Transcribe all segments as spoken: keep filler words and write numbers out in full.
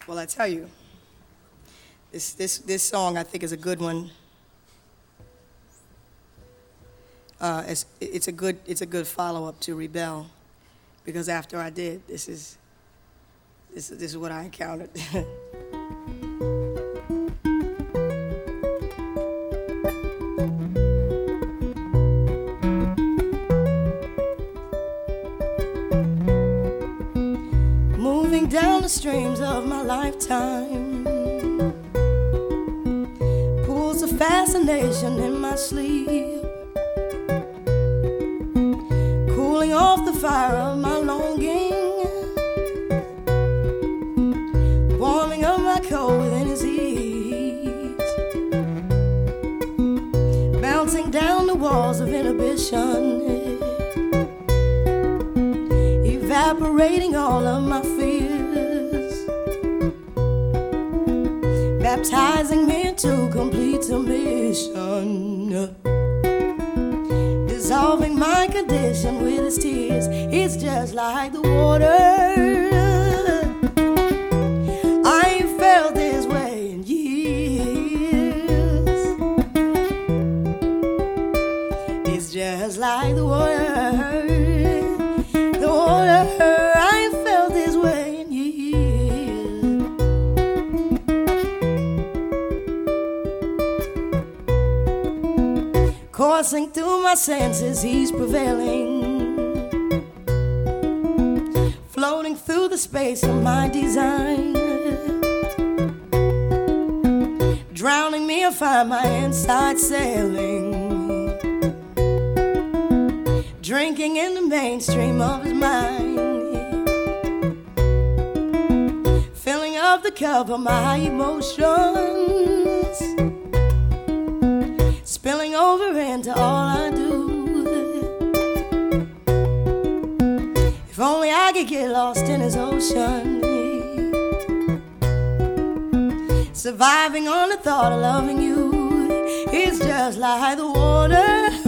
Well, I tell you, this this this song I think is a good one. Uh, it's it's a good it's a good follow-up to Rebel, because after I did, this is this this is what I encountered. Moving down the streams of my lifetime, pools of fascination in my sleep, cooling off the fire of my longing, warming up my cold within his heat, bouncing down the walls of inhibition, evaporating all of my fears, baptizing me into complete submission, dissolving my condition with his tears. It's just like the water. I ain't felt this way in years. It's just like the water. I ain't felt this way in years. Coursing through my senses, he's prevailing, floating through the space of my design, drowning me, I find my inside sailing, drinking in the mainstream of his mind, filling up the cup of my emotions, spilling over into all I do. If only I could get lost in his ocean, surviving on the thought of loving you. It's just like the water.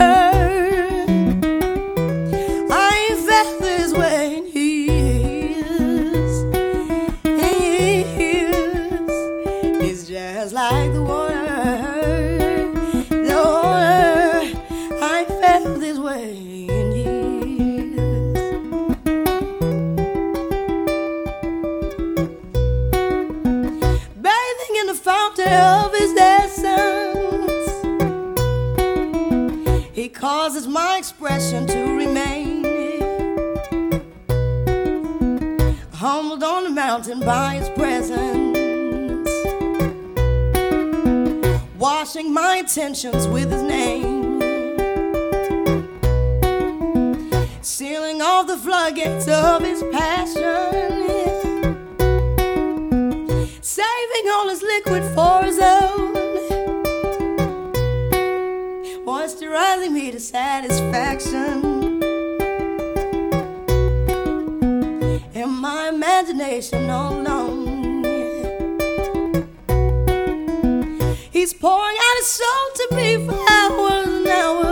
This way in years, in years. It's just like the water, the water. I felt this way in years. Bathing in the fountain of his essence, he causes my expression to remain, humbled on the mountain by his presence, washing my intentions with his name, sealing off the floodgates of his passion, saving all his liquid for his own, moisturizing me to satisfaction. In my imagination all alone, he's pouring out his soul to me for hours and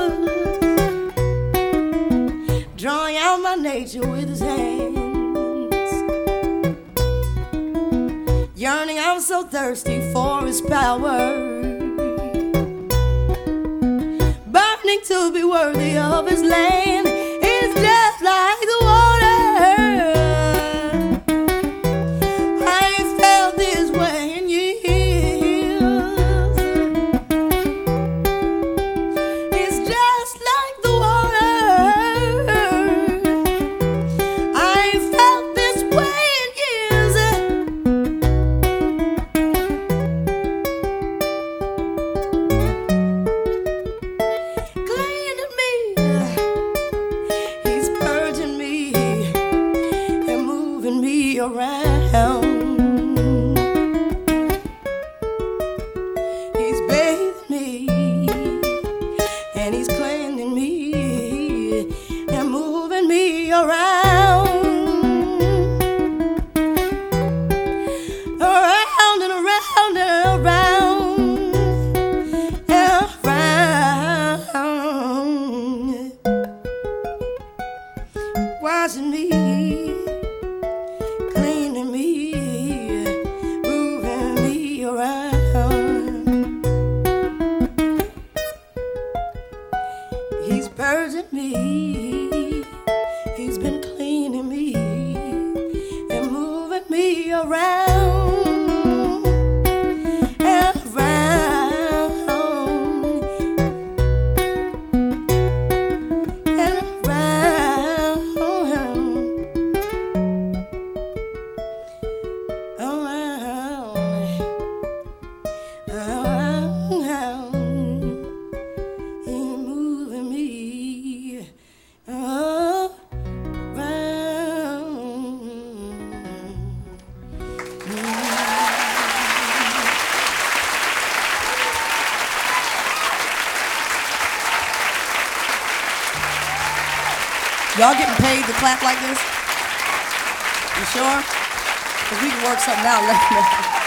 hours, drawing out my nature with his hands, yearning, I'm so thirsty for his power, burning to be worthy of his land. It's just like the water. Purging me Y'all getting paid to clap like this? You sure? Because we can work something out later.